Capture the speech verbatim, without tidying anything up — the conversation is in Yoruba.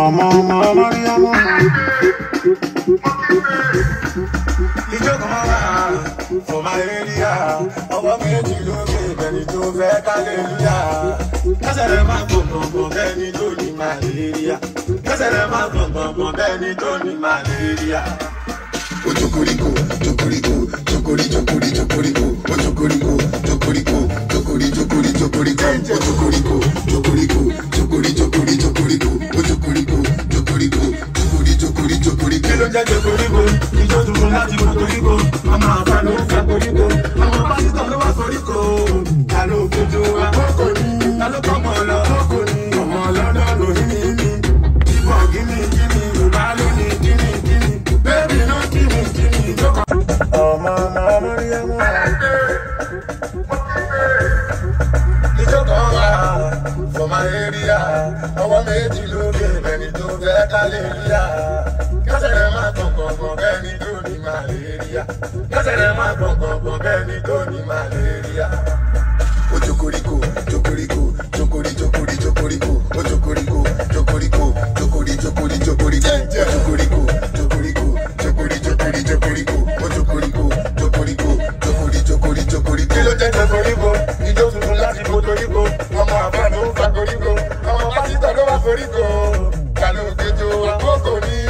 ọmọ ọmọ Mariam. Ìjókòó máa wà for my area. Ọwọ́ méjì lókè bẹ́ẹ̀ni tó fẹ́ kálẹ̀lúyà. Kẹ́sẹ̀ rẹ̀ máa gbọ̀ngbọ̀ngbọ̀n bẹ́ẹ̀ni tó ní màlẹ́ríà. Kẹ́sẹ̀ rẹ̀ máa gbọ̀ngbọ̀ngbọ̀n bẹ́ẹ̀ni tó ní màlẹ́ríà. Ojokoriko, jokoriko, jokori, jokori, jokoriko. Ojokoriko, jokoriko, jokori, jokori, jokoriko. Ojokoriko, jokoriko, jokori, jokori, jokoriko. Ojokoriko, jokoriko, jokori, jokori, jokoriko. Kí ló jẹ́ jokoriko? Ijó tuntun láti Puerto Ọmọ àfà ló ń fa koríko. Ọmọ pásítọ̀ ló wá koríko. Ta ló kojú àkókò ní? Ta ló kọ́ mọ̀ lọ? Kókò ní. Ọmọ ọlọ́dọ̀ ló ní ní. Ìbọn gíní gíní, Yorùbá ló ní gíní gíní. Bébì náà gíní gíní. Ọmọ ọmọ Mariam. Ìjókòó wà for my area. Ọwọ́ méjì lókè bẹ́ẹ̀ni tó fẹ́ kálẹ̀lúyà. Kẹ́sẹ̀ rẹ̀ máa gbọ̀ngbọ̀ngbọ̀n bẹ́ẹ̀ni tó ní màlẹ́ríà. Kẹ́sẹ̀ rẹ̀ máa gbọ̀ngbọ̀ngbọ̀n bẹ́ẹ̀ni tó ní màlẹ́ríà. Ojokoriko, jokoriko, jokori, jokori, jokoriko. Ojokoriko, jokoriko, jokori, jokori, jokoriko. Ojokoriko, jokoriko, jokori, jokori, jokoriko. Ojokoriko, jokoriko, jokori, jokori, jokoriko. Kí ló jẹ́ jokoriko? Ijó tuntun láti Puerto Ọmọ àfà ló ń fa koríko. Ọmọ pásítọ̀ ló wá koríko. Ta ló gbẹjọ àkókò ní?